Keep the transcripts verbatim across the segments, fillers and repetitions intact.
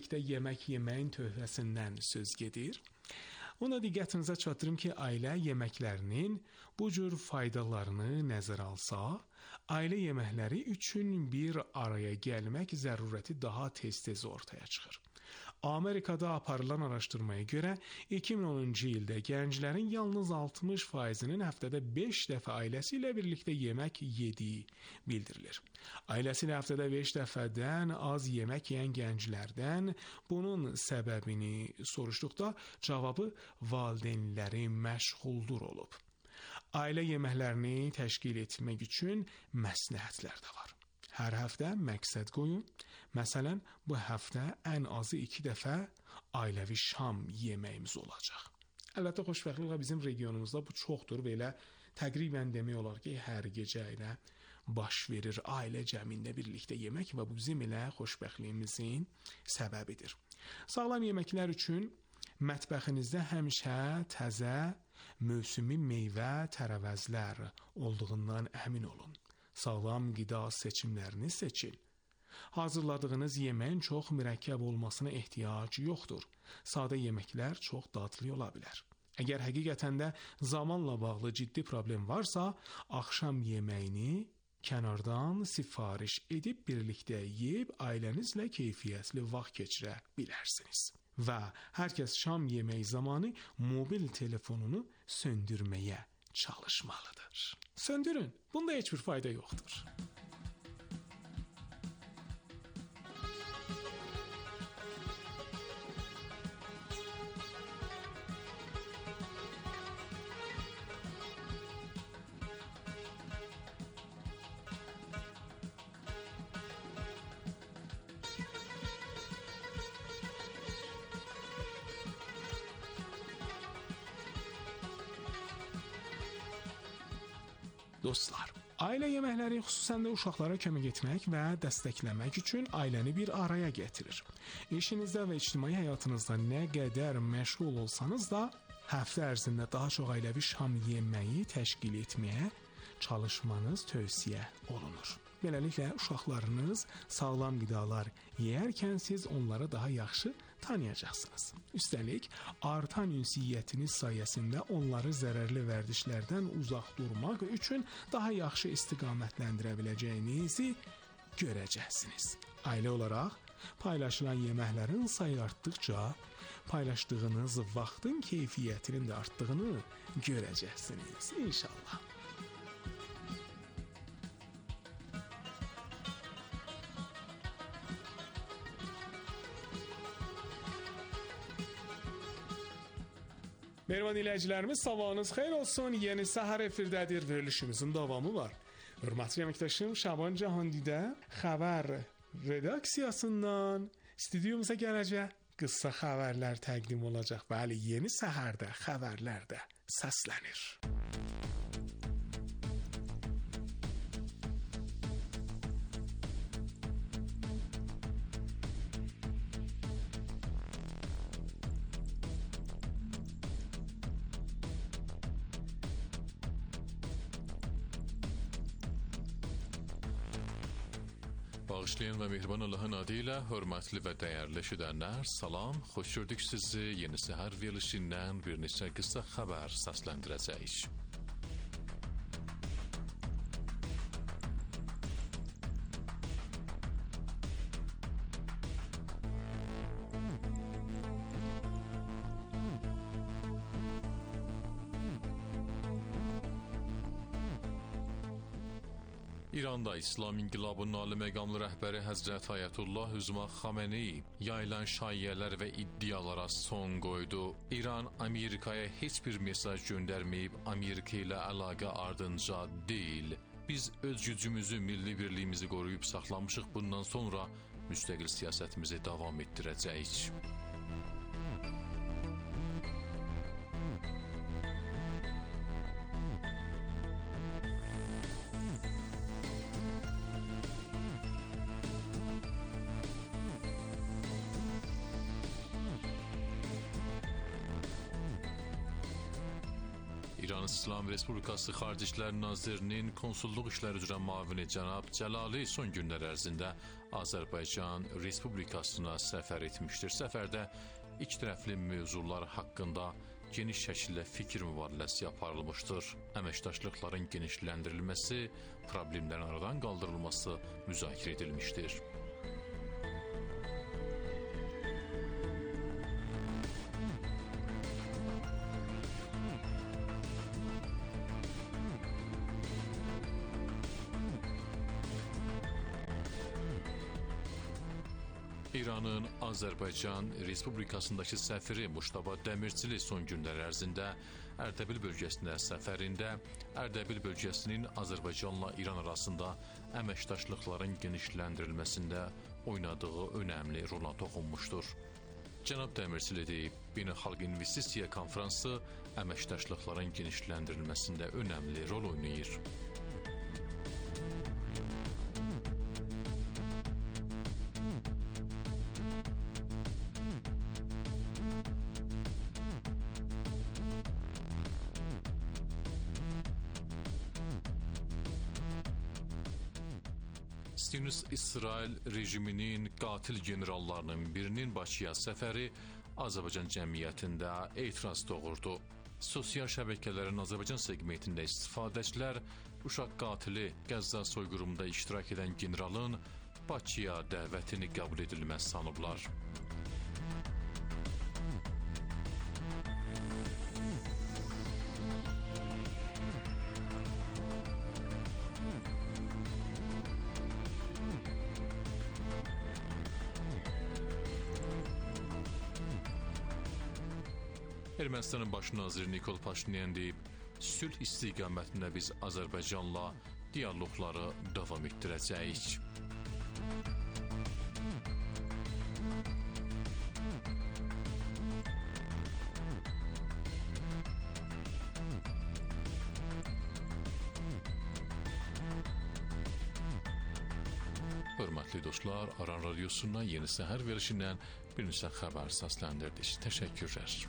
birlikdə yemək yeməyin töhfəsindən söz gedir. Ona diqqətinizə çatdırım ki, ailə yeməklərinin bu cür faydalarını nəzərə alsa, ailə yeməkləri üçün bir araya gəlmək zərurəti daha tez-tez ortaya çıxır. Amerikada aparılan araşdırmaya görə iki min onuncu ildə gənclərin yalnız altmış faizinin həftədə beş dəfə ailəsi ilə birlikdə yemək yediyi bildirilir. Ailəsi ilə həftədə beş dəfədən az yemək yeyən gənclərdən bunun səbəbini soruşduqda cavabı valideynləri məşğuldur olub. Ailə yeməklərini təşkil etmək üçün məsləhətlər də var. Hər həftə məqsəd qoyun. Məsələn, bu həftə ən azı iki dəfə ailəvi şam yeməyimiz olacaq. Əlbəttə, xoşbəxtliklə bizim regionumuzda bu çoxdur və elə təqribən demək olar ki, hər gecə ilə baş verir ailə cəmində birlikdə yemək və bu bizim elə xoşbəxtliyimizin səbəbidir. Sağlam yeməklər üçün mətbəxinizdə həmişə təzə, mövsümi meyvə, tərəvəzlər olduğundan əmin olun. Sağlam qida seçimlərini seçin. Hazırladığınız yeməyin çox mürəkkəb olmasına ehtiyac yoxdur. Sadə yeməklər çox dadlı ola bilər. Əgər həqiqətən də zamanla bağlı ciddi problem varsa, axşam yeməyini kənardan sifariş edib birlikdə yeyib ailənizlə keyfiyyətli vaxt keçirə bilərsiniz. Və hər kəs şam yeməyi zamanı mobil telefonunu söndürməyə çalışmalıdır. Söndürün. Bunda heç bir fayda yoxdur. Dostlar, ailə yeməkləri xüsusən də uşaqlara kömək etmək və dəstəkləmək üçün ailəni bir araya gətirir. İşinizdə və ictimai həyatınızda nə qədər məşğul olsanız da, həftə ərzində daha çox ailəvi şam yeməyi təşkil etməyə çalışmanız tövsiyə olunur. Beləliklə, uşaqlarınız sağlam qidalar yeyərkən siz onları daha yaxşı tanıyacaqsınız. Üstəlik, artan ünsiyyətiniz sayəsində onları zərərli vərdişlərdən uzaq durmaq üçün daha yaxşı istiqamətləndirə biləcəyinizi görəcəksiniz. Ailə olaraq paylaşılan yeməklərin sayı artdıqca, paylaşdığınız vaxtın keyfiyyətinin də artdığını görəcəksiniz. İnşallah. Mehriban dinləyicilərimiz, sabahınız xeyir olsun. Yeni səhər efirdədir, verilişimizin davamı var. Hörmətli əməkdaşım Şaban Cahandidə xəbər redaksiyasından studiyumuza gələcək, qısa xəbərlər təqdim olacaq. Bəli, yeni səhərdə xəbərlər də səslənir. Bağışlayan və mehriban Allahın adı ilə hörmətli və dəyərli eşidənlər, salam, xoş gördük sizi. Yeni səhər verilişindən bir neçə qısa xəbər səsləndirəcəyik. İranda İslam İnqilabının ali məqamlı rəhbəri Həzrət Ayətullah Üzma Xamenei yayılan şayiələr və iddialara son qoydu. İran Amerikaya heç bir mesaj göndərməyib, Amerika ilə əlaqə ardınca deyil. Biz öz gücümüzü, milli birliyimizi qoruyub saxlamışıq. Bundan sonra müstəqil siyasətimizi davam etdirəcəyik. İran İslam Respublikası Xarici İşlər Nazirinin konsulluq işləri üzrə müavini cənab Cəlali son günlər ərzində Azərbaycan Respublikasına səfər etmişdir. Səfərdə ikitərəfli mövzular haqqında geniş şəkildə fikir mübadiləsi aparılmışdır. Əməkdaşlıqların genişləndirilməsi, problemlərin aradan qaldırılması müzakirə edilmişdir. İranın Azərbaycan Respublikasındakı səfiri Muştaba Dəmirçili son günlər ərzində Ərdəbil bölgəsində səfərində Ərdəbil bölgəsinin Azərbaycanla İran arasında əməkdaşlıqların genişləndirilməsində oynadığı önəmli rola toxunmuşdur. Cənab Dəmirçili deyib, Beynəlxalq İnvestisiya Konfransı əməkdaşlıqların genişləndirilməsində önəmli rol oynayır. Siyonist-İsrail rejiminin qatil generallarının birinin Bakıya səfəri Azərbaycan cəmiyyətində etiraz doğurdu. Sosial şəbəkələrin Azərbaycan segmentində istifadəçilər uşaq qatili Qəzza soyqırımında iştirak edən generalın Bakıya dəvətini qəbul edilməz sanıblar. Ermənistanın baş naziri Nikol Paşinyan deyib, sülh istiqamətində biz Azərbaycanla diyaloqları davam etdirəcəyik. Hörmətli dostlar, Aran Radyosu'ndan Yeni Səhər verilişindən bir neçə xəbər səsləndirdik. Təşəkkürlər.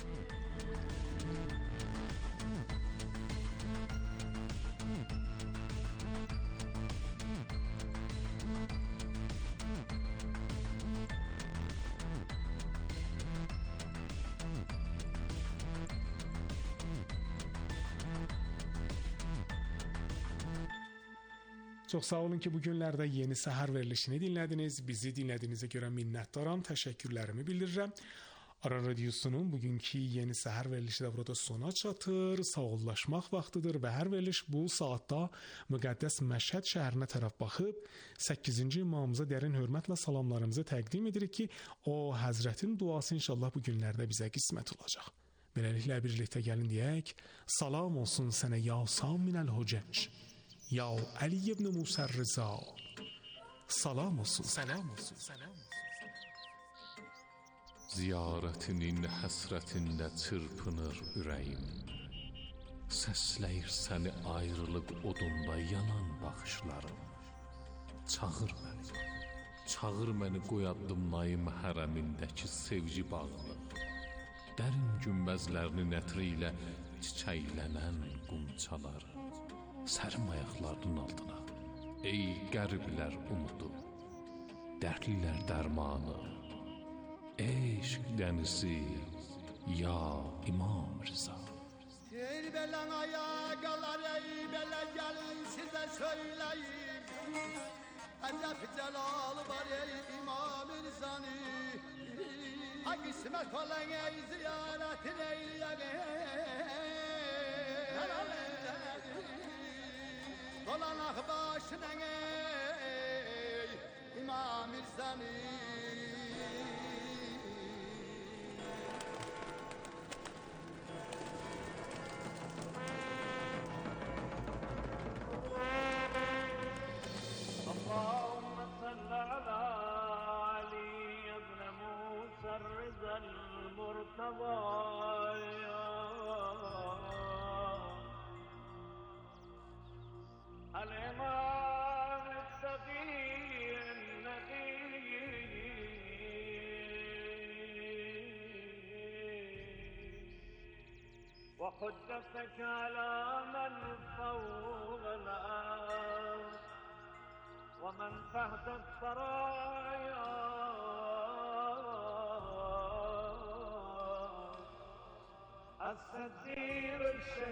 Çox sağ olun ki, bu günlərdə Yeni Səhər verilişini dinlədiniz. Bizi dinlədiyinizə görə minnətdaram, təşəkkürlərimi bildirirəm. Aran Radyosu'nun bugünkü Yeni Səhər verilişi də burada sona çatır. Sağollaşmaq vaxtıdır və hər veriliş bu saatda müqəddəs Məşhəd şəhərinə tərəf baxıb səkkizinci imamımıza dərin hörmətlə salamlarımızı təqdim edirik ki, o Həzrətin duası inşallah bu günlərdə bizə qismət olacaq. Beləliklə birlikdə gəlin deyək, salam olsun sənə ya Saminəl Hocəc. Ya Ali ibn Musa Rıza, salam olsun, salam olsun, salam olsun. Ziyarətinin həsrətində çırpınır ürəyim. Səsləyir səni ayrılıq odunda yanan baxışlarım. Çağır məni, çağır məni qoyadımlayım hərəmindəki sevgi bağını. Dərin günbəzlərinin ətri ilə çiçəklənən qunçaları. Sərim ayaqlarının altına, ey qəriblər umudu, dərdlilər dərmanı, eşq dənizi, ya İmam Rıza. Ey belən ayaqlar, ey belə gəlin sizə söyləyim, əcəb cəlalı var ey İmam Rızanı, ha qismət olan ey ziyarətin eyləyək. Dolanaq başına ey İmam Rızanı. اللهم صل على علي بن موسى الرضا المرتضى الإمام السفي النبي وقدسك على من فوق الأرض ومن تحت الثرايا الستير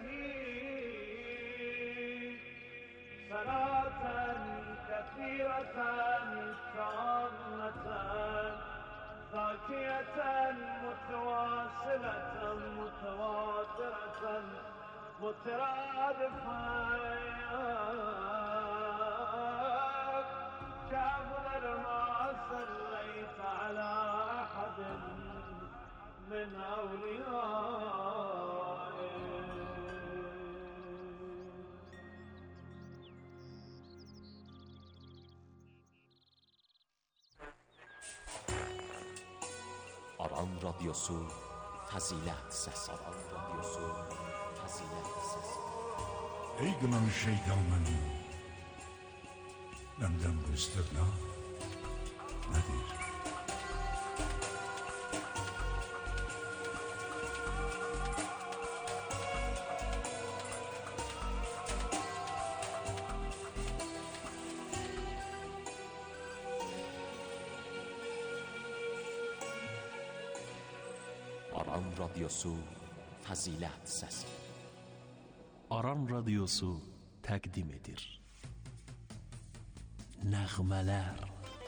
الشهيد صلاة كثيرة تامة ذاكية متواصلة متواترة مترادفة كأفضل ما صليت على أحد من أوليائك. Aran Radyosu Fazilet Sesi. Aran Radyosu Fazilet Sesi. Ey kınan şeytanın benden bu istirna nedir? Aran Radyosu Fazilet Sesi. Aran Radyosu təqdim edir. Nəğmələr.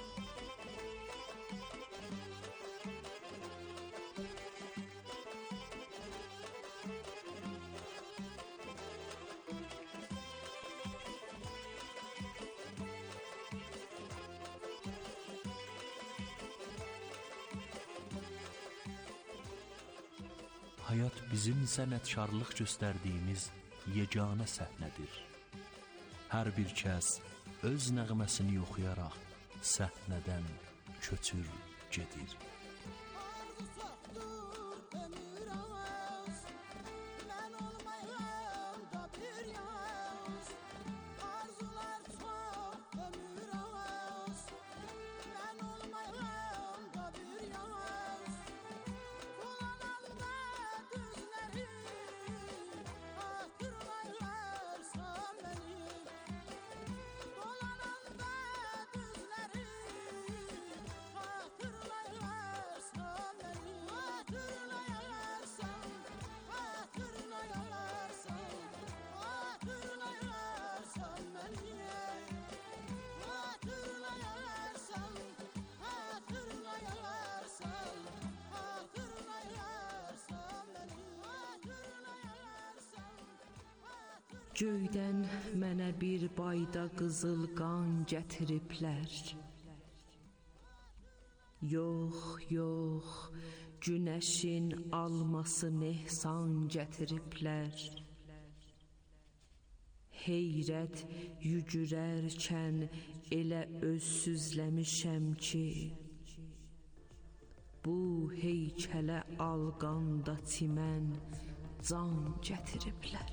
Hayat bizim sənətkarlıq göstərdiyimiz yeganə səhnədir. Hər bir kəs öz nəğməsini oxuyaraq səhnədən köçür gedir. Göydən mənə bir bayda qızıl qan gətiriblər. Yox, yox, günəşin alması nehsan gətiriblər. Heyrət yücürərkən elə özsüzləmişəm ki, bu heykələ alqanda çimən can gətiriblər.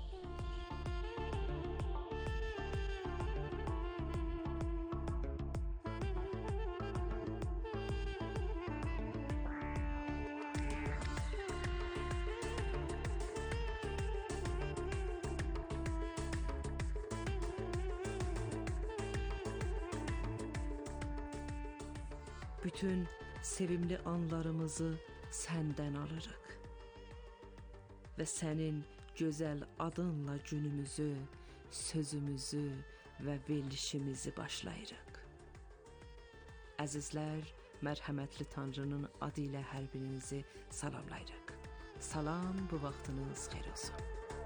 Bütün sevimli anlarımızı səndən alırıq və sənin gözəl adınla günümüzü, sözümüzü və verilişimizi başlayırıq. Əzizlər, mərhəmətli Tanrının adı ilə hər birinizi salamlayırıq. Salam, bu vaxtınız xeyir olsun.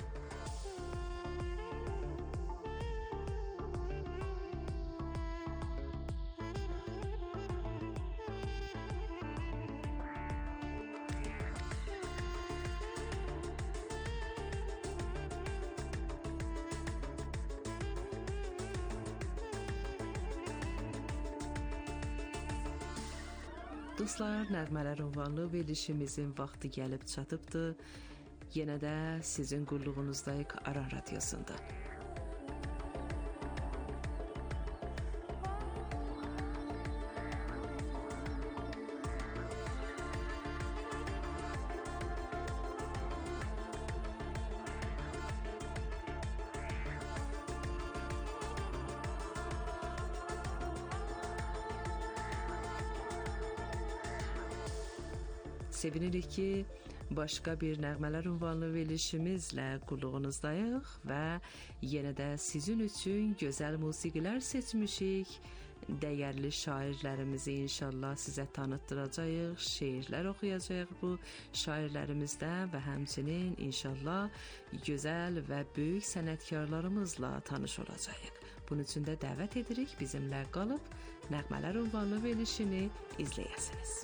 Dostlar, nəğmələr ünvanlı verilişimizin vaxtı gəlib çatıbdır. Yenə də sizin qulluğunuzdayıq Aran Radyosunda. Sevinirik ki, başqa bir nəğmələr ünvanlı verilişimizlə qulluğunuzdayıq və yenə də sizin üçün gözəl musiqilər seçmişik. Dəyərli şairlərimizi inşallah sizə tanıtdıracağıq, şeirlər oxuyacağıq bu şairlərimizdən və həmçinin inşallah gözəl və böyük sənətkarlarımızla tanış olacağıq. Bunun üçün də dəvət edirik bizimlə qalıb nəğmələr ünvanlı verilişini izləyəsiniz.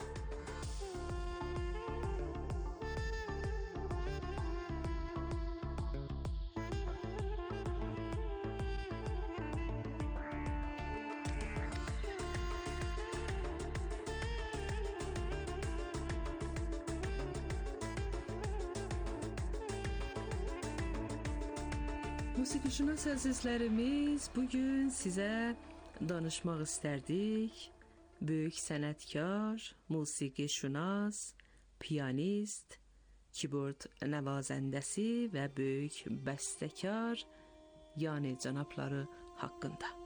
Musiqişünas əzizlərimiz, bugün sizə danışmaq istərdik. Böyük sənətkar, musiqişünas, piyanist, keyboard nəvazəndəsi və böyük bəstəkar, yəni cənabları haqqında.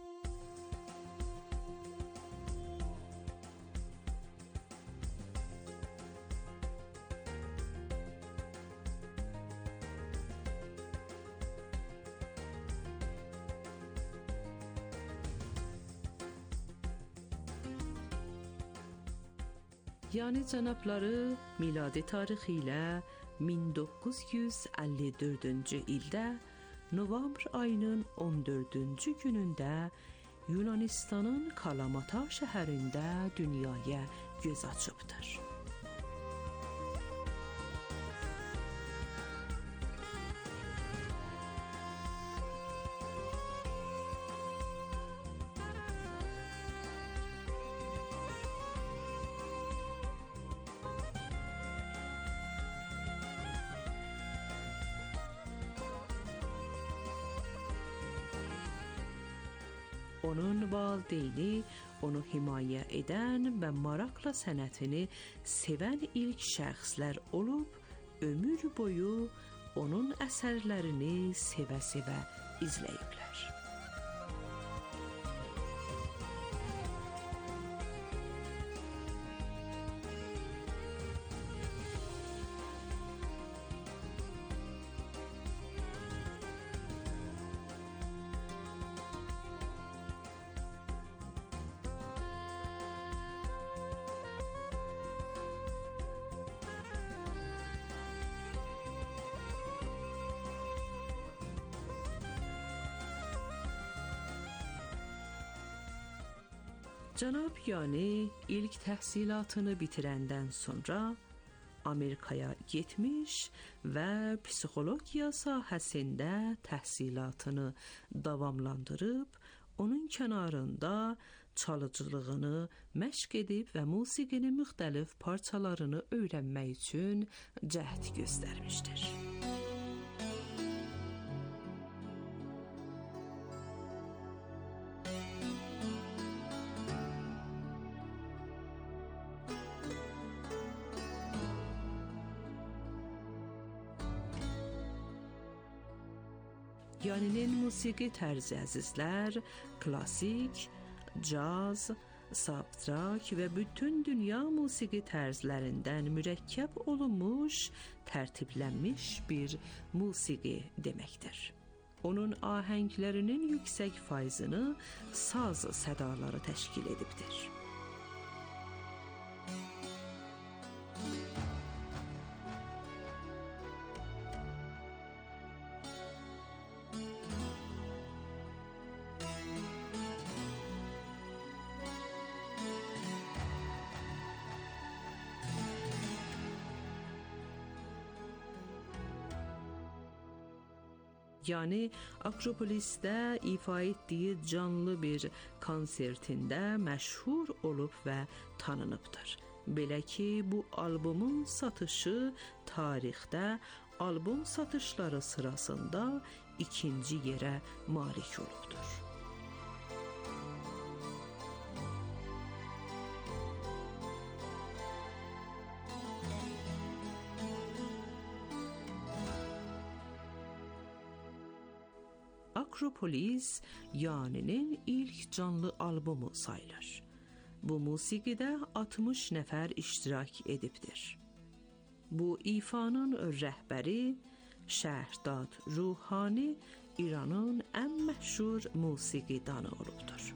Yəni cənabları miladi tarixi ilə min doqquz yüz əlli dördüncü ildə novembr ayının on dördüncü günündə Yunanistanın Kalamata şəhərində dünyaya göz açıbdır. Onun valideyni onu himayə edən və maraqla sənətini sevən ilk şəxslər olub, ömür boyu onun əsərlərini sevə-sevə izləyiblər. Cənab yani ilk təhsilatını bitirəndən sonra Amerikaya getmiş və psixologiya sahəsində təhsilatını davamlandırıb, onun kənarında çalıcılığını məşq edib və musiqinin müxtəlif parçalarını öyrənmək üçün cəhd göstərmişdir. Yaninin musiqi tərzi əzizlər, klasik, caz, subtrak və bütün dünya musiqi tərzlərindən mürəkkəb olunmuş, tərtiblənmiş bir musiqi deməkdir. Onun ahənglərinin yüksək faizini saz sədaları təşkil edibdir. Yani Akropolis'te ifa ettiği canlı bir konsertinde məşhur olub və tanınıbdır. Belə ki, bu albomun satışı tarixdə albom satışları sırasında ikinci yerə malik olubdur. Akropolis, Yani'nin ilk canlı albomu sayılır. Bu musiqidə altmış nəfər iştirak edibdir. Bu ifanın rəhbəri Şəhdad Ruhani İranın ən məşhur musiqidanı olubdur.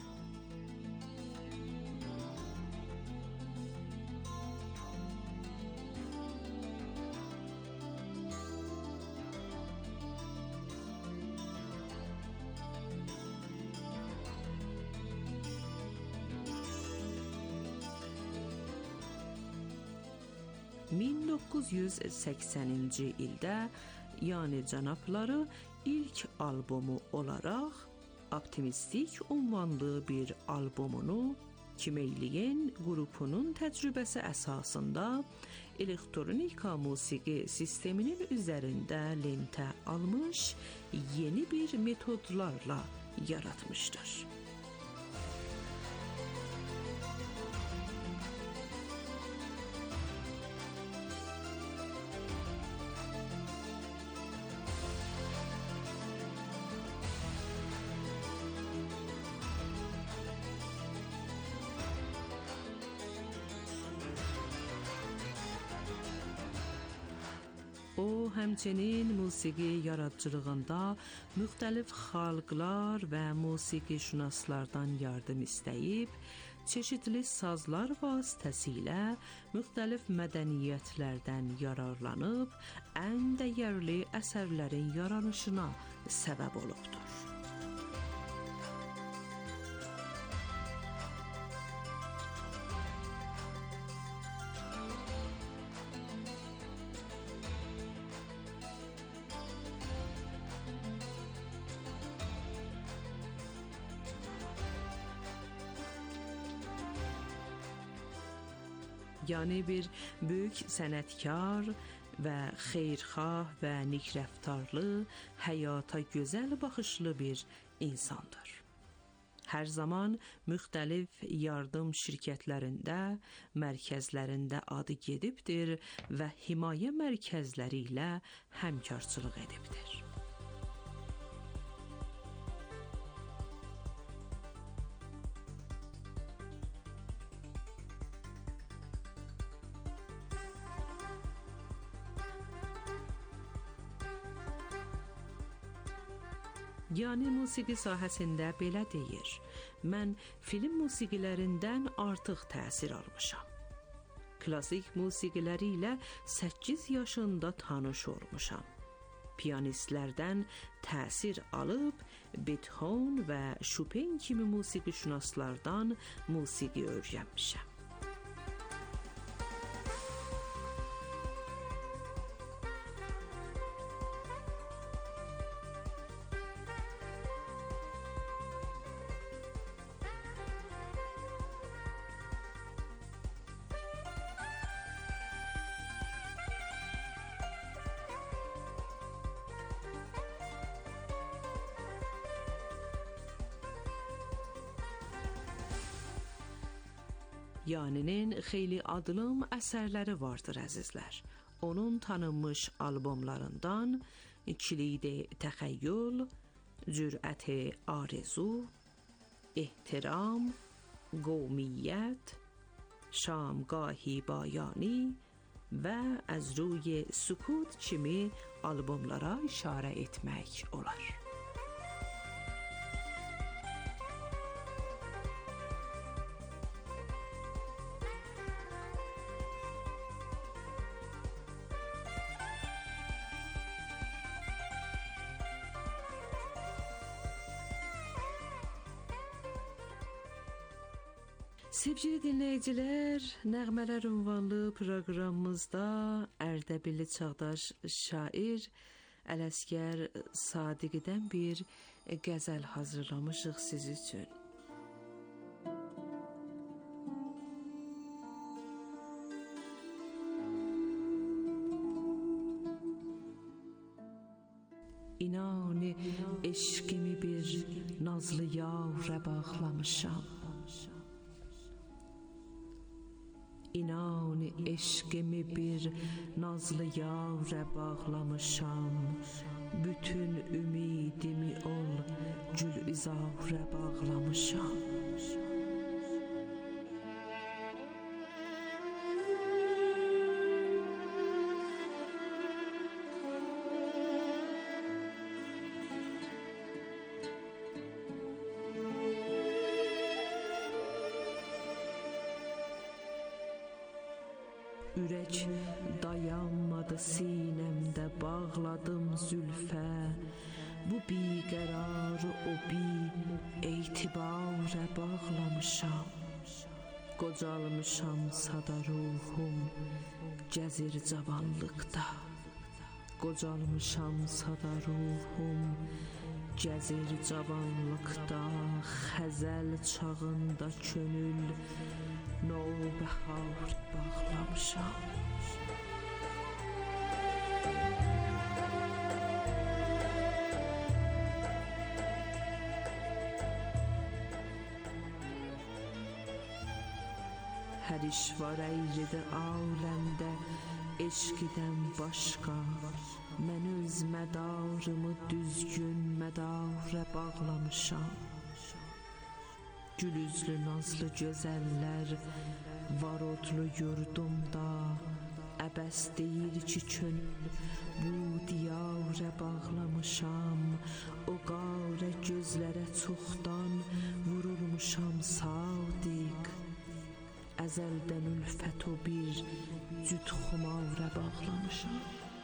min doqquz yüz səksəninci ildə, yəni cənabları ilk albomu olaraq Optimistik ünvanlı bir albomunu Kimeyliyen qrupunun təcrübəsi əsasında elektronika musiqi sisteminin üzərində lentə almış, yeni bir metodlarla yaratmışdır. O, həmçinin musiqi yaradıcılığında müxtəlif xalqlar və musiqişünaslardan yardım istəyib, çeşidli sazlar vasitəsilə müxtəlif mədəniyyətlərdən yararlanıb, ən dəyərli əsərlərin yaranışına səbəb olubdur. Yəni bir böyük sənətkar və xeyirxah və nikrəftarlı, həyata gözəl baxışlı bir insandır. Hər zaman müxtəlif yardım şirkətlərində, mərkəzlərində adı gedibdir və himayə mərkəzləri ilə həmkarçılıq edibdir. Yəni musiqi sahəsində belə deyir, mən film musiqilərindən artıq təsir almışam. Klasik musiqiləri ilə səkkiz yaşında tanış olmuşam. Piyanistlərdən təsir alıb, Beethoven və Chopin kimi musiqişünaslardan musiqi öyrənmişəm. Yaninin xeyli adlım əsərləri vardır əzizlər. Onun tanınmış albomlarından Kilid-i Təxəyyül, Cürət-i Arzu, Ehtiram, Qovmiyyət, Şamgahi Bayani və Az Ruy Sükut kimi albomlara işarə etmək olar. Sevgili dinləyicilər, Nəğmələr ünvanlı proqramımızda Ərdəbilli çağdaş şair Ələsgər Sadiqidən bir qəzəl hazırlamışıq siz üçün. İnan eşqimi bir nazlı yavra bağlamışam. İnan eşqimi bir nazlı yavrə bağlamışam. Bütün ümidimi ol gül-üzavrə bağlamışam. Ürək dayanmadı sinemdə, bağladım zülfə. Bu biqərarı o bi etibarə bağlamışam. Qocalmışam sada ruhum gəzir cavanlıqda. Qocalmışam sada ruhum gəzir cavanlıqda. Xəzəl çağında könül novbəhar bağlamışam. Hər iş var əyridə aləmdə, eşqidən başqa. Mən öz mədarımı düzgün mədara bağlamışam. Gül üzlü nazlı gözəllər var odlu yurdumda. Əbəs deyil ki könül bu diyarə bağlamışam. O qarə gözlərə çoxdan vurulmuşam sadiq. Əzəldən ülfət o bir cüt xumarə bağlamışam.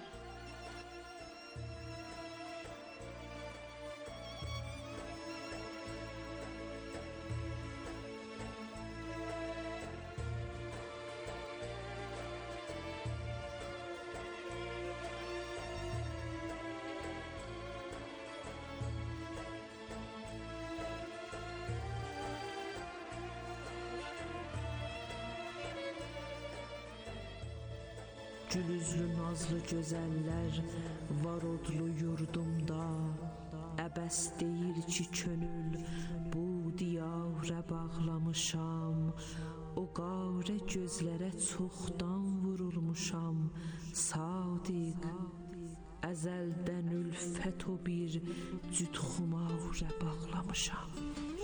Gül üzlü nazlı gözəllər var odlu yurdumda. Əbəs deyil ki könül bu diyarə bağlamışam. O qarə gözlərə çoxdan vurulmuşam sadiq. Əzəldən ülfət o bir cüt xumarə bağlamışam.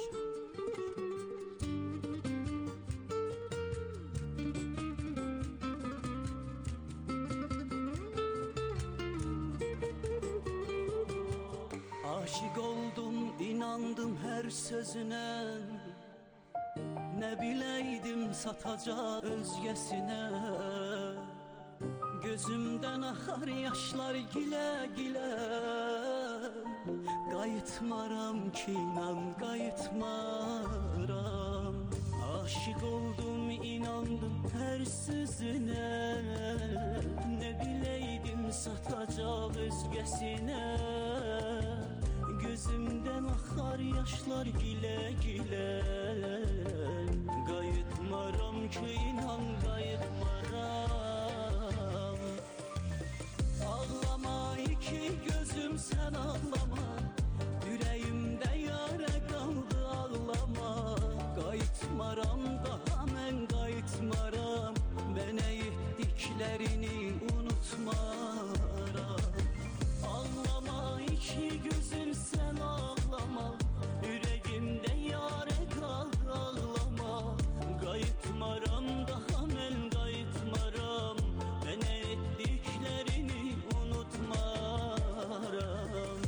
Aşık oldum, inandım her sözüne. Ne bileydim satacak özgesine. Gözümden akar yaşlar gile gile. Qayıtmaram ki inan, qayıtmaram. Aşık oldum, inandım her sözüne. Ne bileydim satacak özgesine. Gözümden akar yaşlar gile gile. Qayıtmaram ki inan, qayıtmaram. Ağlama iki gözüm sen ağlama. Yüreğimde yara kaldı ağlama. Qayıtmaram daha mən qayıtmaram. Mənə etdiklərini unutmaram. Ağlama iki gözüm sen ağlama. Yüreğimde yara kaldı ağlama. Qayıtmaram daha mən qayıtmaram. Mənə etdiklərini unutmaram.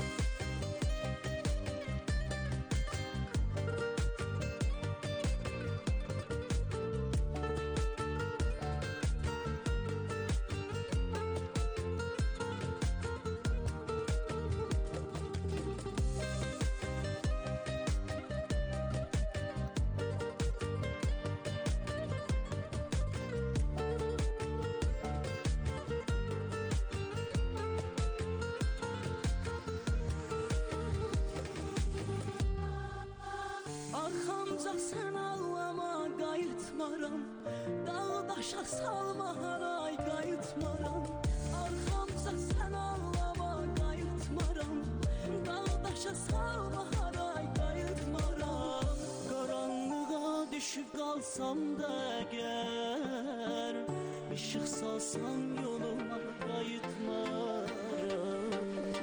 Arxamca sen ağlama, qayıtmaram. Dağdaşa salma haray, qayıtmaram. Arxamca sen ağlama, qayıtmaram. Dağdaşa salma haray, qayıtmaram. Qaranlığa düşüb qalsam da əgər, işıq salsan yoluma, qayıtmaram.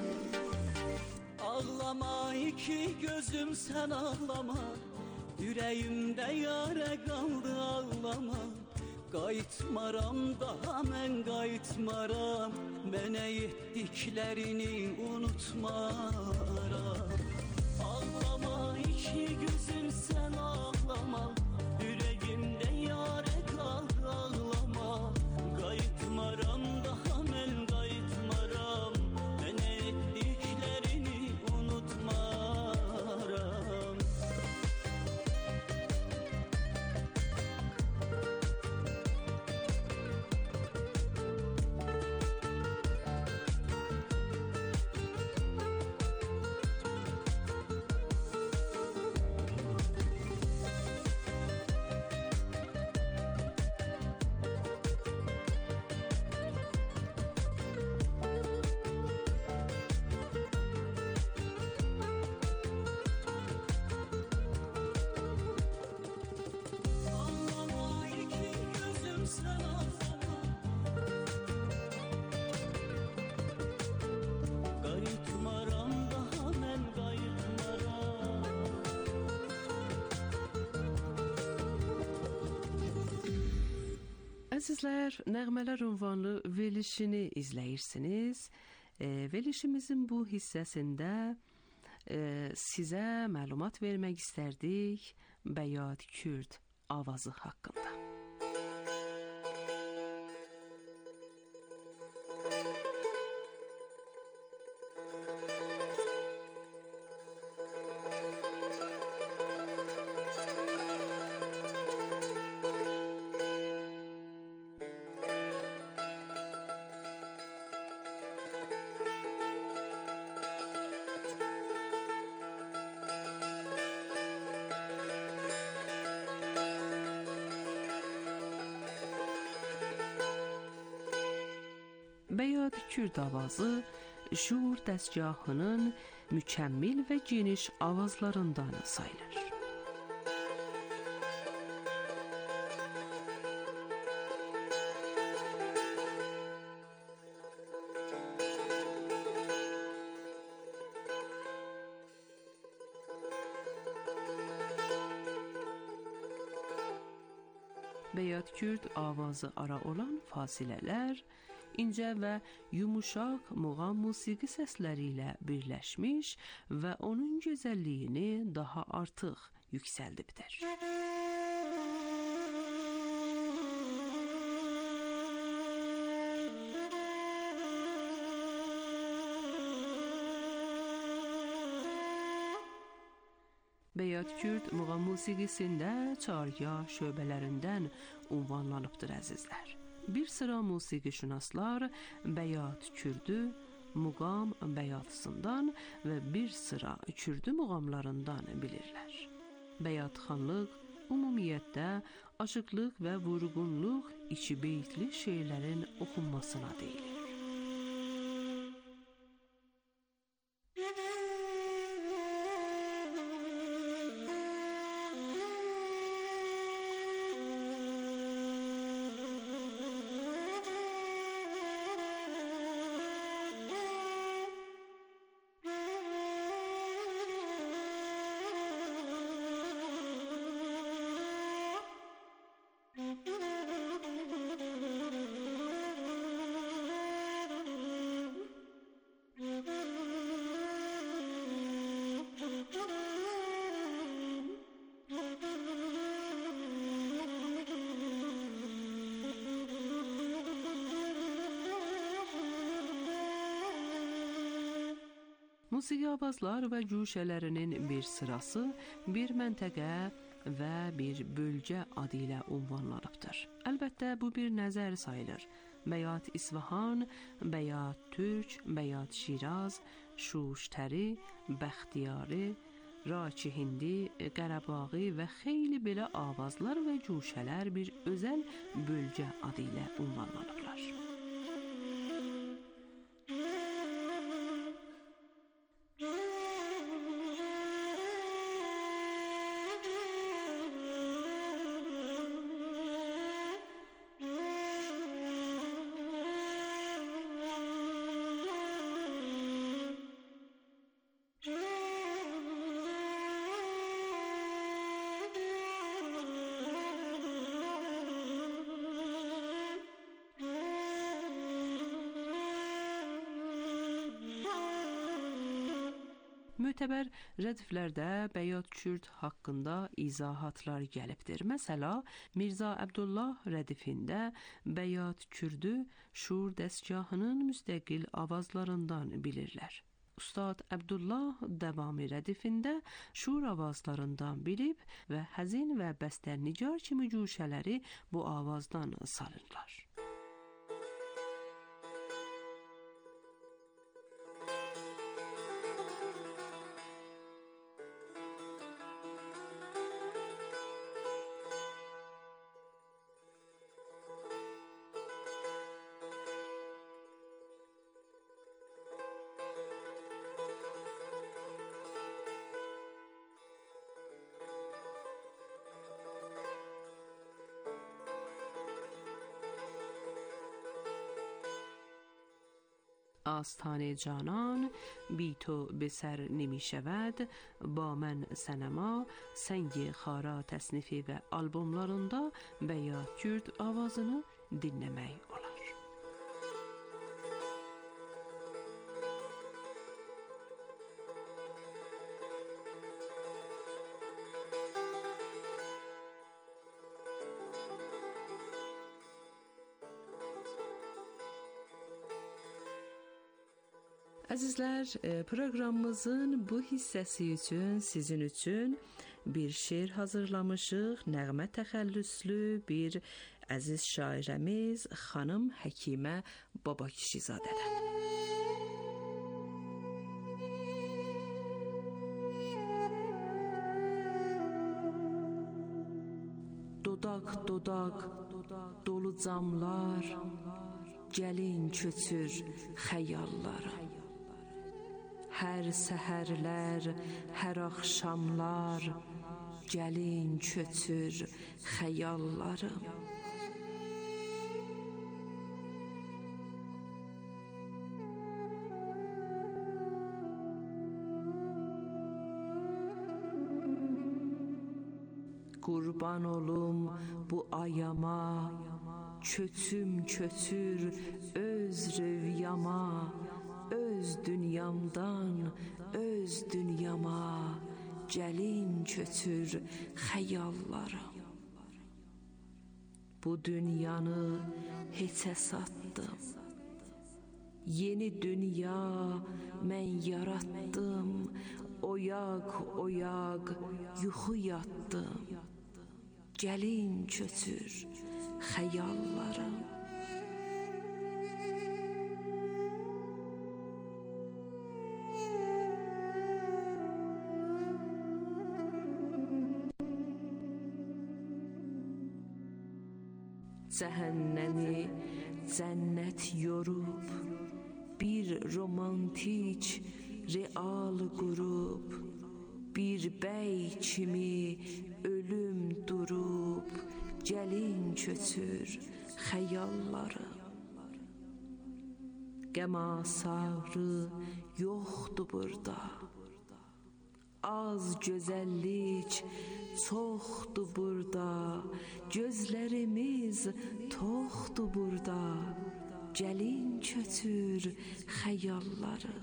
Ağlama iki gözüm sen ağlama. Yüreğimde yara kaldı ağlama. Qayıtmaram daha mən qayıtmaram. Mənə etdiklərini unutmaram. Ağlama iki gözüm sen ağlama. Yüreğimde yara kaldı ağlama. Əzizlər, Nəğmələr ünvanlı verilişini izləyirsiniz. E, verilişimizin bu hissəsində e, sizə məlumat vermək istərdik Bəyat Kürd avazı haqqında. Bəyat Kürd avazı şuur dəstgahının mükəmmel və geniş avazlarından sayılır. Bəyat Kürd avazı ara olan fasilələr incə və yumuşaq muğam musiqi səsləri ilə birləşmiş və onun gözəlliyini daha artıq yüksəldibdir. Bəyat Kürd muğam musiqisində çarya şöbələrindən ünvanlanıbdır əzizlər. Bir sıra musiqişünaslar Bəyat Kürdü muğam bəyatısından və bir sıra Kürdü muğamlarından bilirlər. Bəyatxanlıq ümumiyyətlə aşıqlıq və vurğunluq içi beytli şeirlərin oxunmasına deyilir. Musiqi avazlar və cüşələrinin bir sırası bir məntəqə və bir bölgə adı ilə ünvanlanıbdır. Əlbəttə bu bir nəzər sayılır. Bəyat İsfahan, Bəyat Türk, Bəyat Şiraz, Şuştəri, Bəxtiyari, Raçi Hindi, Qarabağı və xeyli belə avazlar və cüşələr bir özəl bölgə adı ilə ünvanlanıblar. Mötəbər rədiflərdə Bəyat Kürd haqqında izahatlar gəlibdir. Məsəla, Mirzə Əbdullah rədifində Bəyat Kürdü şuur dəstgahının müstəqil avazlarından bilirlər. Ustad Əbdullah davami rədifində şuur avazlarından bilib və həzin və bəstərnicar kimi cüşələri bu avazdan salırlar. آستان جانان بی تو به سر نمی شود با من سنما Səngi Xara təsnifi və albomlarında Bəyat Kürd avazını dinləmək olar. Əzizlər, proqramımızın bu hissəsi üçün, sizin üçün bir şeir hazırlamışıq. Nəğmə təxəllüslü bir əziz şairəmiz xanım Həkimə Babakişizadədən. Dodaq, dodaq, dolu camlar, gəlin köçür xəyallara. Hər səhərlər, hər axşamlar, gəlin köçür xəyallarım. Qurban olum bu ayama, köçüm köçür öz rüyama. Öz dünyamdan, öz dünyama, gəlin köçür xəyallarım. Bu dünyanı heçə satdım, yeni dünya mən yaratdım. Oyaq, oyaq, yuxu yatdım, gəlin köçür xəyallarım. Cəhənnəmi cənnət yorub, bir romantik real qurub, bir bəy kimi ölüm durub, gəlin köçür xəyallarım. Qəm asarı yoxdur burada, az gözəllik çoxdur burada, gözlərimiz toxdur burada, gəlin köçür xəyallarım.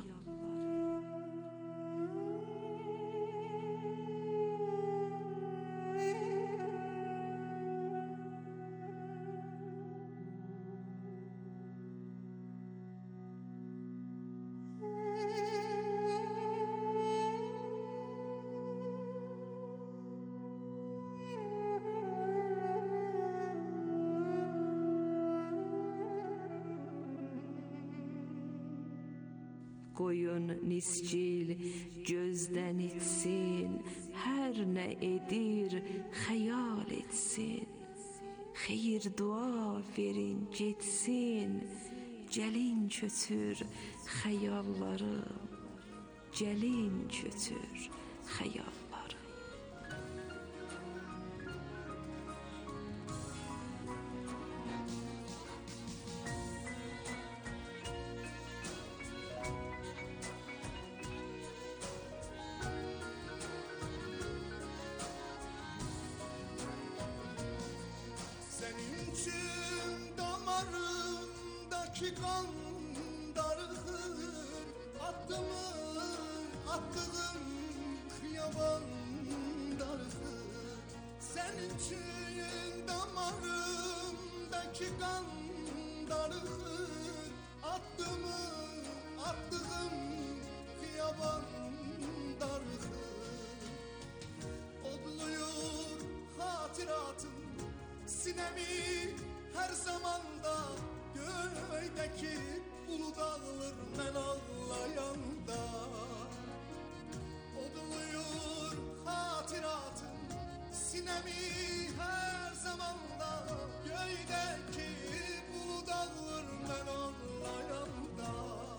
Qoyun niscil gözdən itsin, hər nə edir xəyal etsin. Xeyir dua verin getsin, gəlin köçür xəyallarım, gəlin köçür xəyallarım. Senin için damarımdaki kan darılır, attığım, attığım kıyaban darılır. Senin için damarımdaki kan darılır, attığım, attığım kıyaban darılır. Odluyor hatıratım sinemi her zamanda, göğdeki ulu dağlar men ağlayanda. Odluyor hatıratım sinemi her zamanda, göğdeki ulu dağlar men ağlayanda.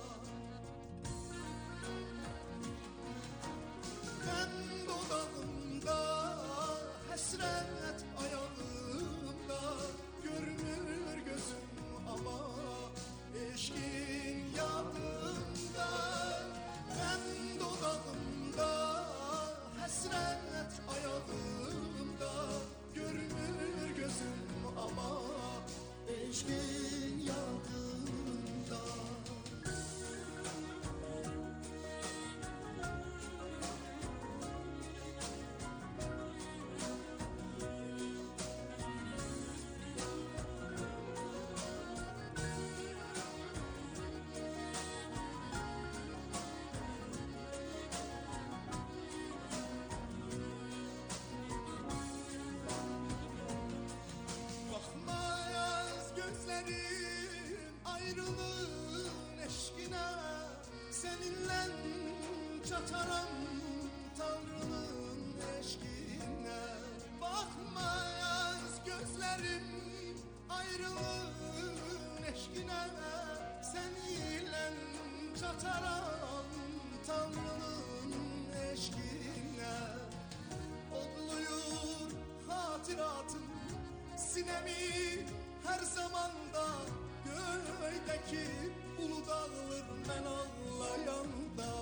Ben dodağımda hasret ayağımda, görünür gözüm ama eşkin yadımda. Ben dodağımda hasret ayağımda, görünür gözüm ama eşkin Gözlerim ayrılığın eşkine, seninle çataram Tanrı'nın eşkine. Bakmayaz gözlerim ayrılığın eşkine, seninle çataram Tanrı'nın eşkine. Odluyur hatıratın sinemi her zamanda, göğdeki ulu dağılır ben ağlayanda.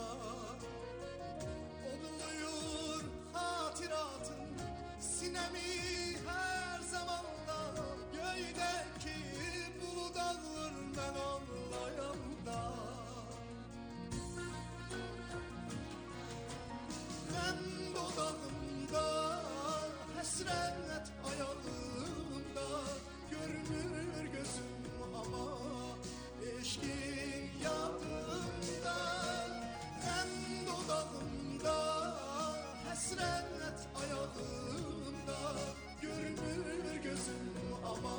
Odluyur hatıratın sinemi her zamanda, göğdeki ulu dağılır ben ağlayanda. Ben dodağımda hasret ayağımda, görünür gözüm ama eşkin yadımda. Ben dodağımda hasret ayağımda, görünür gözüm ama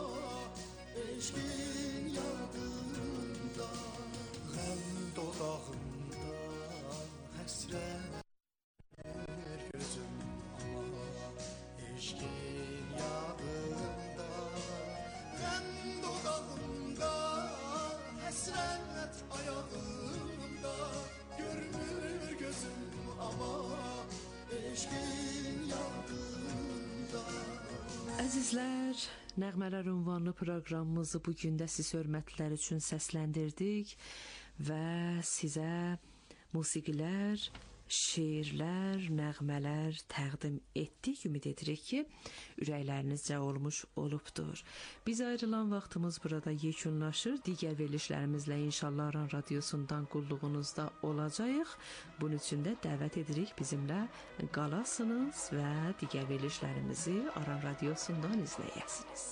eşkin yadımda. Ben dodağımda hasret gözüm ama eşkin yadımda. Ben dodağımda hasret ayağımda, görünür gözüm ama eşkin yadımda. Əzizlər, Nəğmələr ünvanlı proqramımızı bu gün də siz hörmətlər üçün səsləndirdik və sizə musiqilər, şeirlər, nəğmələr təqdim etdik. Ümid edirik ki, ürəklərinizcə olmuş olubdur. Biz ayrılan vaxtımız burada yekunlaşır. Digər verilişlərimizlə inşallah Aran Radiosundan qulluğunuzda olacağıq. Bunun üçün də dəvət edirik bizimlə qalasınız və digər verilişlərimizi Aran Radiosundan izləyəsiniz.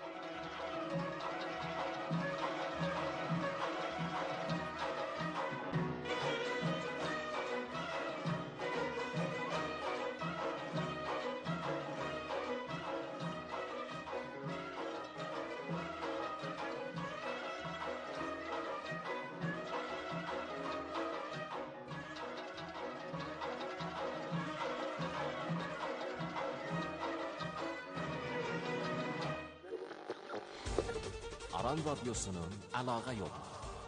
Aran Radyosu'nun əlaqə yolu.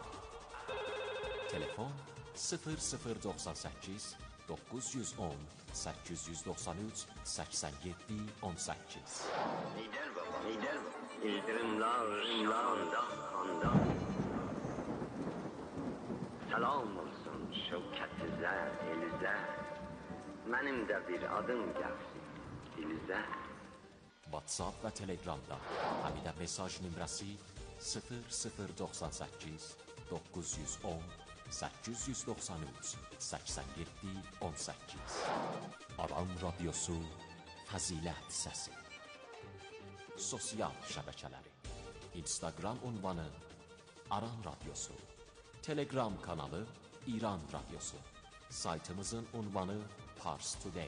Telefon sıfır sıfır doxsan səkkiz doqquz yüz on səkkiz yüz doxsan üç səksən yeddi on səkkiz. Lider baba, lider baba. İldirimler, rimler, kanda. Selam olsun şevketize, elize. Benim de bir adım gelsin dilize. WhatsApp və Telegramda Həmidə mesaj nömrəsi sıfır sıfır doxsan səkkiz doqquz yüz on səkkiz yüz doxsan üç səksən yeddi on səkkiz. Aran Radyosu Fəzilət Səsi. Sosial şəbəkələri: Instagram ünvanı Aran Radyosu, Telegram kanalı İran Radyosu, saytımızın ünvanı Pars Today.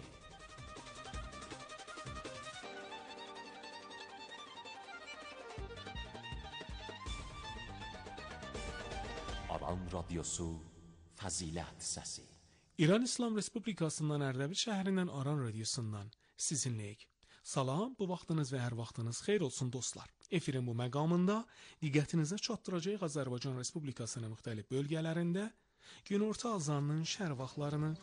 Aran Radyosu Fəzilət Səsi. İran İslam Respublikasından Ərdəbil şəhərindən Aran Radiosundan sizinləyik. Salam, bu vaxtınız və hər vaxtınız xeyir olsun dostlar. Efirin bu məqamında diqqətinizə çatdıracağıq Azərbaycan Respublikasının müxtəlif bölgələrində günorta azanının şərq vaxtlarını.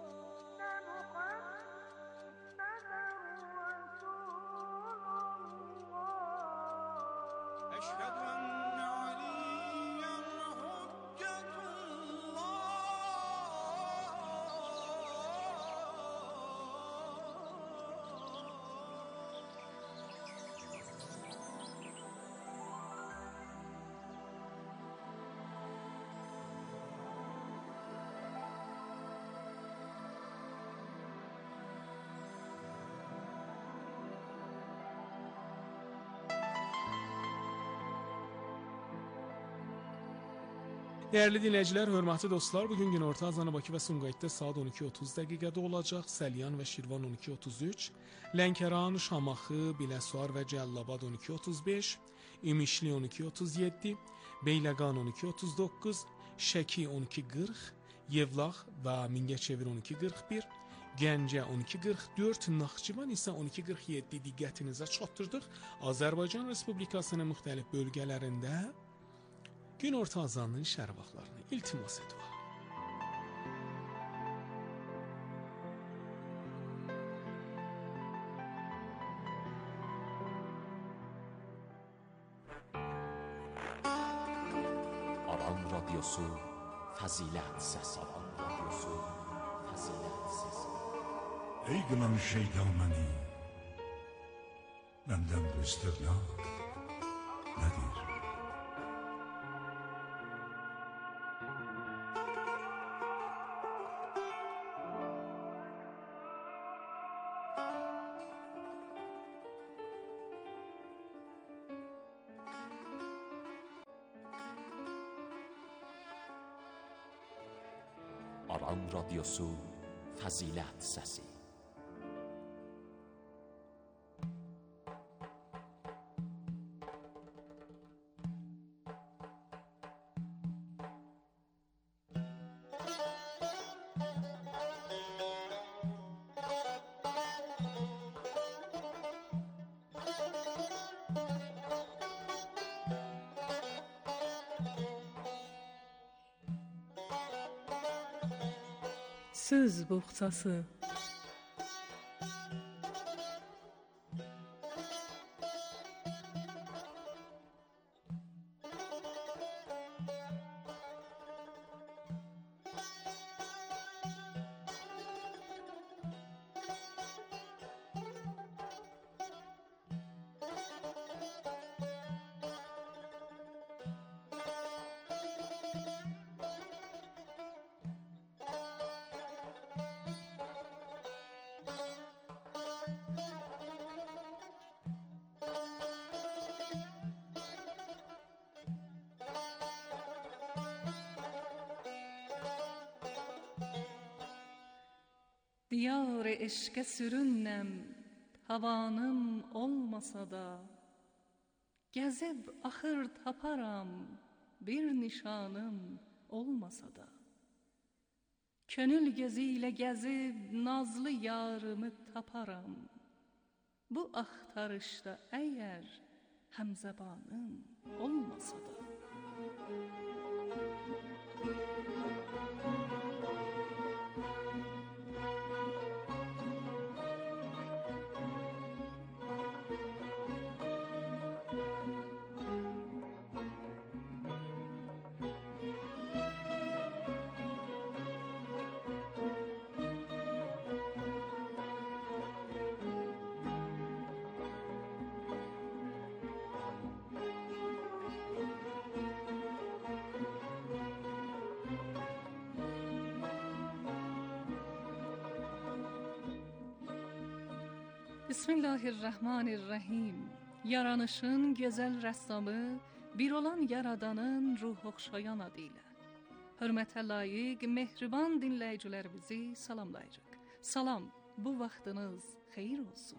محمد رسول الله Değerli dinləyicilər, hörmətli dostlar, bugün günorta azanı Bakı və Sumqayıtda saat on iki otuz dəqiqədə olacaq. Səlyan və Şirvan on iki otuz üç, Lənkəran, Şamaxı, Biləsuvar və Cəllabad on iki otuz beş, İmişli on iki otuz yeddi, Beyləqan on iki otuz doqquz, Şəki on iki qırx, Yevlax və Mingəçevir on iki qırx bir, Gəncə on iki qırx dörd, Naxçıvan isə on iki qırx yeddi diqqətinizə çatdırdıq. Azərbaycan Respublikasının müxtəlif bölgələrində günorta azanının şərq vaxtlarını iltimas edilir. Aran Radyosu Fəzilət Səs. Aran Radyosu Fəzilət Səs. Ey qınan şeytan məni, məndən bu istirna nədir? Aran Radyosu Fəzilət Səsi. Söz boğçası. Diyar eşqə sürünnəm, havanım olmasa da, gəzib axır taparam, bir nişanım olmasa da. Könül gözü ilə gəzib nazlı yarımı taparam, bu axtarışda əgər həmzəbanım olmasa da. Bismillahirrahmanirrahim. Yaranışın gözəl rəssamı, bir olan yaradanın ruh oxşayan adı ilə. Hörmətə layiq, mehriban dinləyicilərimizi salamlayırıq. Salam, bu vaxtınız xeyir olsun.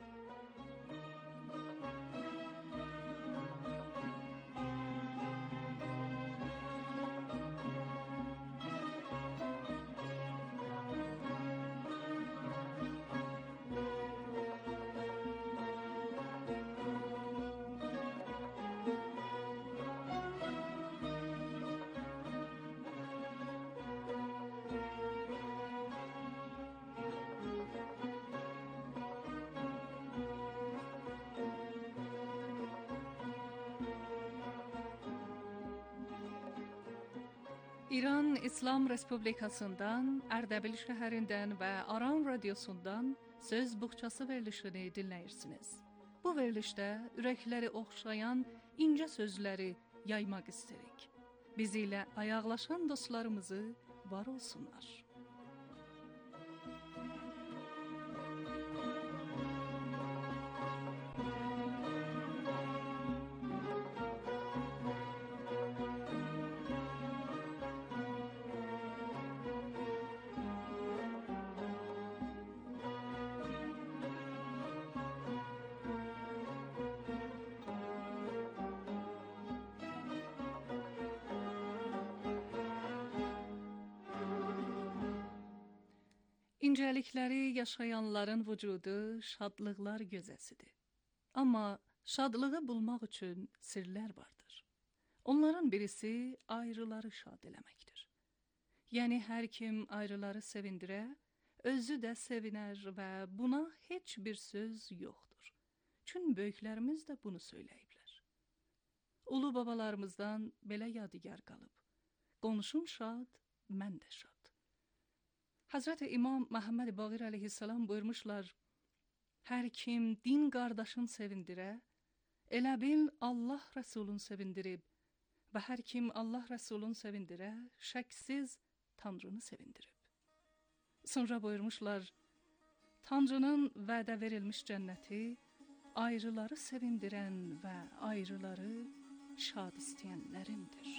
İran İslam Respublikasından, Ərdəbil şəhərindən və Aran Radyosundan söz buxçası verilişini dinləyirsiniz. Bu verilişdə ürəkləri oxşayan incə sözləri yaymaq istəyirik. Bizi ilə ayaqlaşan dostlarımızı var olsunlar. İncəlikləri yaşayanların vücudu şadlıqlar gözəsidir. Amma şadlığı bulmaq üçün sirlər vardır. Onların birisi ayrıları şad eləməkdir. Yəni hər kim ayrıları sevindirə, özü də sevinər və buna heç bir söz yoxdur. Çün böyüklərimiz də bunu söyləyiblər. Ulu babalarımızdan belə yadigar qalıb. Qonşum şad, mən də şad. Hazreti İmam Məhəmməd Baqir əleyhissalam buyurmuşlar, hər kim din qardaşın sevindirə, elə bil Allah Rəsulun sevindirib və hər kim Allah Rəsulun sevindirə, şəksiz Tanrını sevindirib. Sonra buyurmuşlar, Tanrının vədə verilmiş cənnəti ayrıları sevindirən və ayrıları şad istəyənlərindir.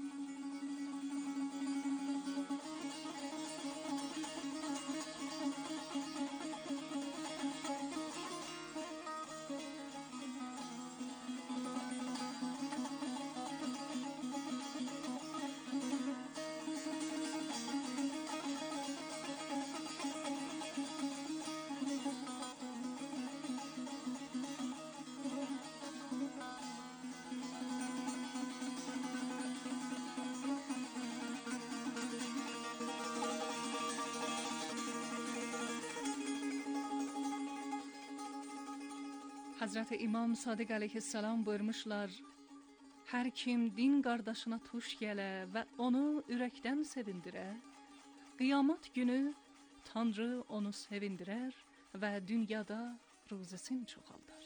Hazreti İmam Sadiq əleyhissalam buyurmuşlar, hər kim din qardaşına tuş gələ və onu ürəkdən sevindirə, qiyamət günü Tanrı onu sevindirər və dünyada ruzisini çoxaldar.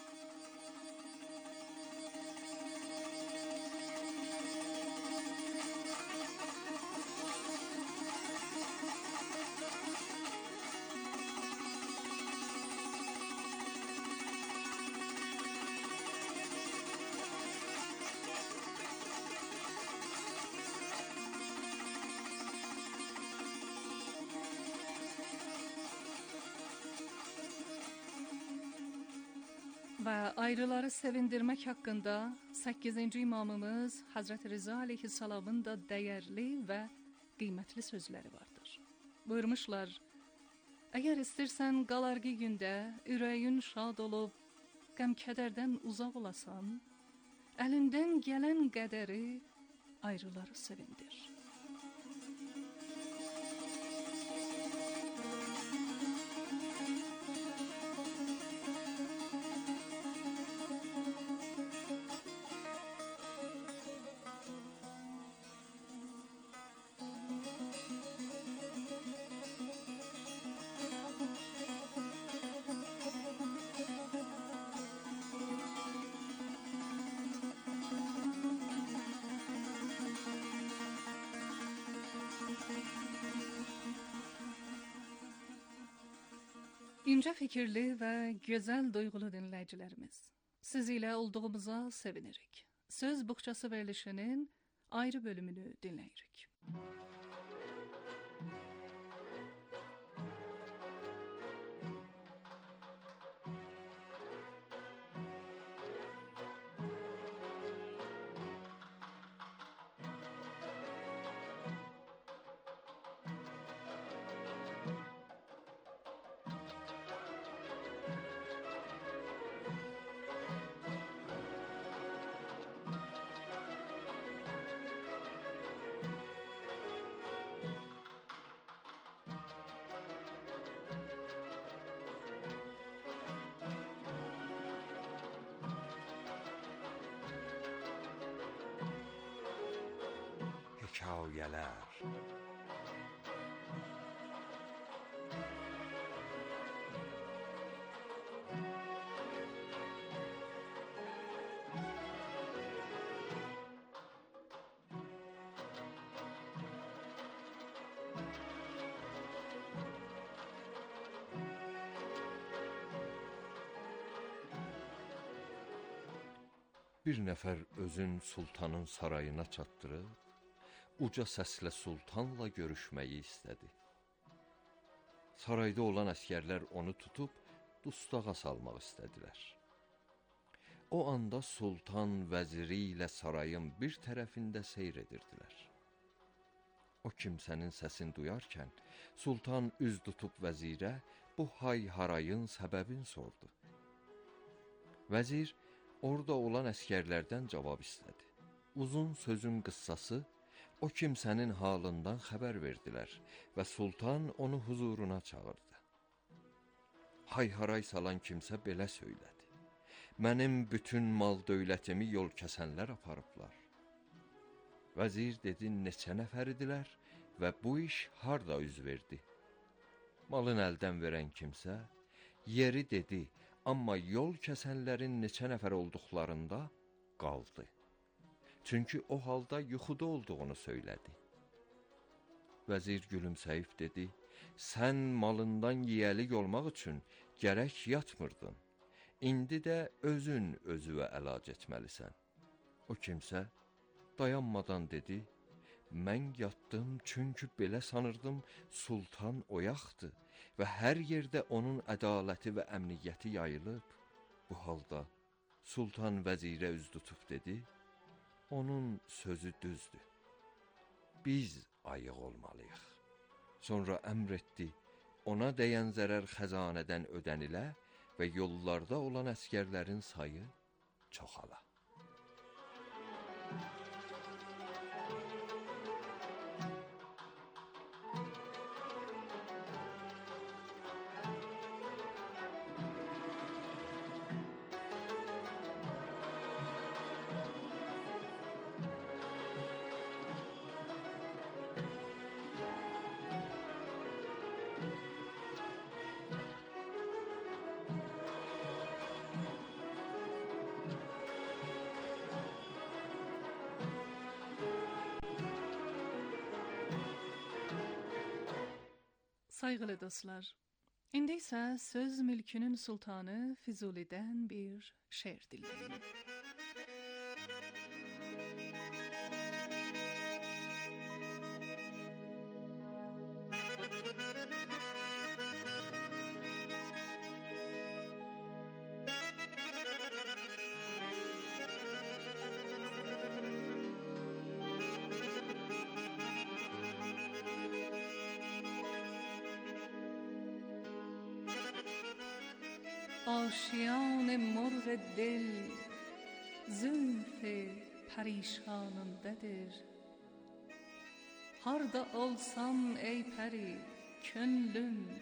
Və ayrıları sevindirmək haqqında səkkizinci imamımız Hazreti Rıza əleyhissalamın da dəyərli və qiymətli sözləri vardır. Buyurmuşlar, əgər istirsən qalarqı gündə ürəyin şad olub, qəm-kədərdən uzaq olasan, əlindən gələn qədəri ayrıları sevindir. İncə fikirli və gözəl duyğulu dinləyicilərimiz, siz ilə olduğumuza sevinirik. Söz buxçası verilişinin ayrı bölümünü dinləyirik. Hekayələr. Bir nəfər özün sultanın sarayına çatdırıb, uca səslə sultanla görüşməyi istədi. Sarayda olan əskərlər onu tutub dustağa salmaq istədilər. O anda sultan vəziri ilə sarayın bir tərəfində seyr edirdilər. O kimsənin səsini duyarkən sultan üz tutub vəzirə bu hay-harayın səbəbini sordu. Vəzir orada olan əskərlərdən cavab istədi. Uzun sözün qıssası o kimsənin halından xəbər verdilər və sultan onu huzuruna çağırdı. Hay-haray salan kimsə belə söylədi. Mənim bütün mal dövlətimi yol kəsənlər aparıblar. Vəzir dedi, neçə nəfəridilər və bu iş harda üz verdi? Malın əldən verən kimsə, yeri dedi, amma yol kəsənlərin neçə nəfər olduqlarında qaldı. Çünki o halda yuxuda olduğunu söylədi. Vəzir gülümsəyib dedi, sən malından yiyəlik olmaq üçün gərək yatmırdın. İndi də özün özüvə əlac etməlisən. O kimsə dayanmadan dedi, mən yatdım çünki belə sanırdım sultan oyaqdır və hər yerdə onun ədaləti və əmniyyəti yayılıb. Bu halda sultan vəzirə üz tutub dedi, onun sözü düzdür. Biz ayıq olmalıyıq. Sonra əmr etdi, ona dəyən zərər xəzanədən ödənilə və yollarda olan əskərlərin sayı çoxala. Sayğılı dostlar, indi isə söz mülkünün sultanı Füzulidən bir şeir dinləyin. آشیان مرغ دل زلف پریشانındadır. Harda olsam ey pəri, könlüm